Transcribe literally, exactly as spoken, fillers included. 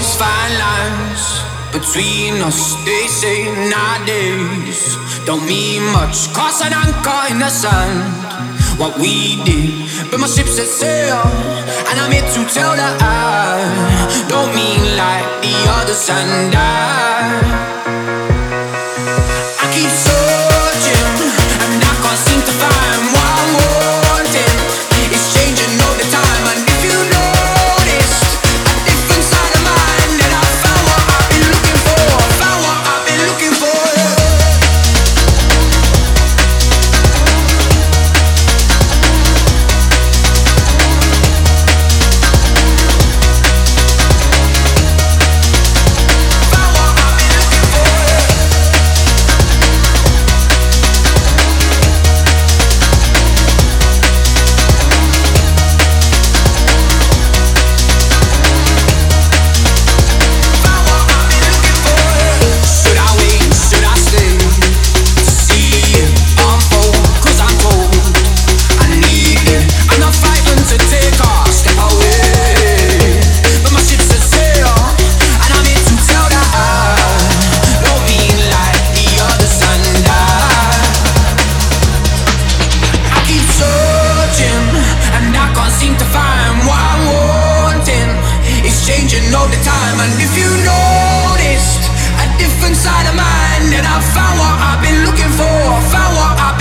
fine lines between us, they say nowadays don't mean much. Cross an anchor in the sand, what we did, but my ship set sail, and I'm here to tell that I don't mean like the others, and I I keep searching, and I can't seem to find what I'm wanting. It's changing all the time, and if you noticed a different side of mine, then I found what I've been looking for, found what I've been looking for. Changing all the time, and if you noticed a different side of mine, then I found what I've been looking for, found what I've